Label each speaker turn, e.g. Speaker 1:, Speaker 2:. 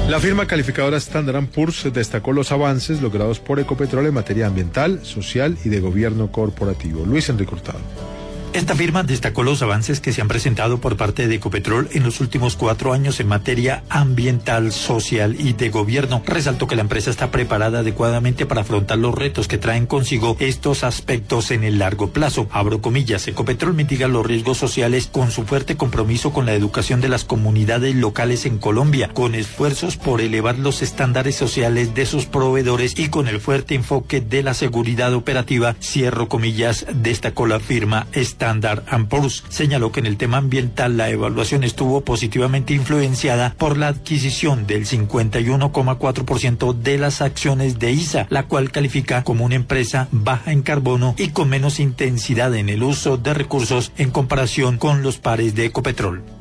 Speaker 1: La firma calificadora Standard & Poor's destacó los avances logrados por Ecopetrol en materia ambiental, social y de gobierno corporativo. Luis Enrique Hurtado.
Speaker 2: Esta firma destacó los avances que se han presentado por parte de Ecopetrol en los últimos 4 años en materia ambiental, social y de gobierno. Resaltó que la empresa está preparada adecuadamente para afrontar los retos que traen consigo estos aspectos en el largo plazo. Abro comillas, Ecopetrol mitiga los riesgos sociales con su fuerte compromiso con la educación de las comunidades locales en Colombia, con esfuerzos por elevar los estándares sociales de sus proveedores y con el fuerte enfoque de la seguridad operativa, cierro comillas, destacó la firma Standard & Poor's. Señaló que en el tema ambiental la evaluación estuvo positivamente influenciada por la adquisición del 51,4% de las acciones de ISA, la cual califica como una empresa baja en carbono y con menos intensidad en el uso de recursos en comparación con los pares de Ecopetrol.